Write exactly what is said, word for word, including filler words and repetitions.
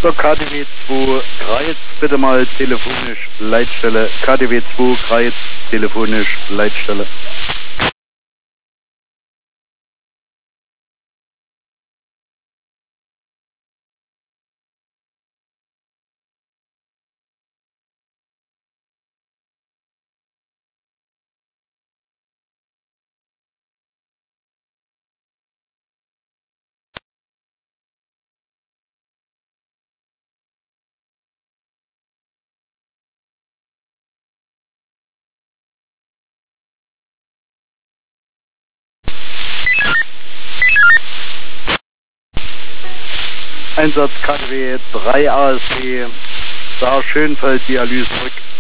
So, K D W zwei Greiz, bitte mal telefonisch Leitstelle. K D W zwei Greiz, telefonisch Leitstelle. Einsatz K D W drei A S C, Saar Schönfeld, Dialyse zurück.